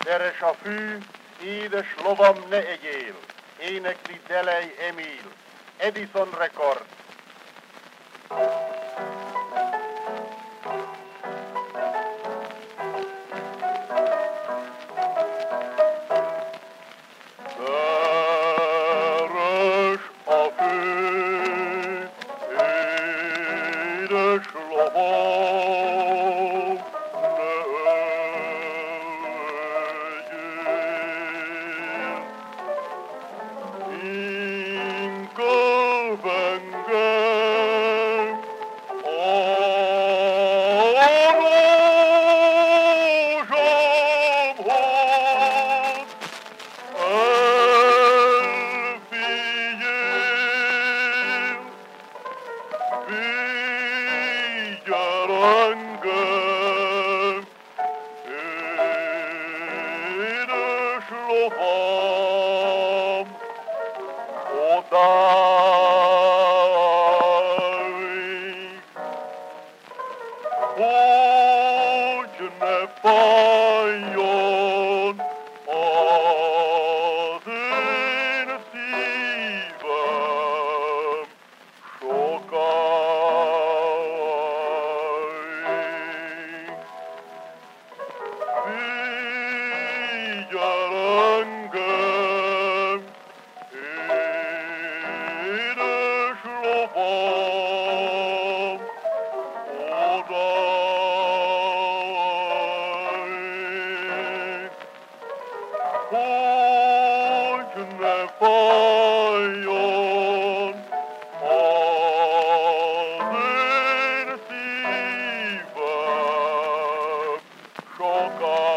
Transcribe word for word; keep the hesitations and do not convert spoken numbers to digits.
Deres a fű, édes lovam ne egyél, énekli Delej Emil, Edison Record. Deres a fű, édes lovam ne egyél, inkább engem a rózsámhoz elvigyél, vigyel engem, édes lovam, odáig, hogy ne fájjon az én szívem sokáig. Vigyel engem, édes lovam, odáig, hogy ne fájjon az én szívem sokáig.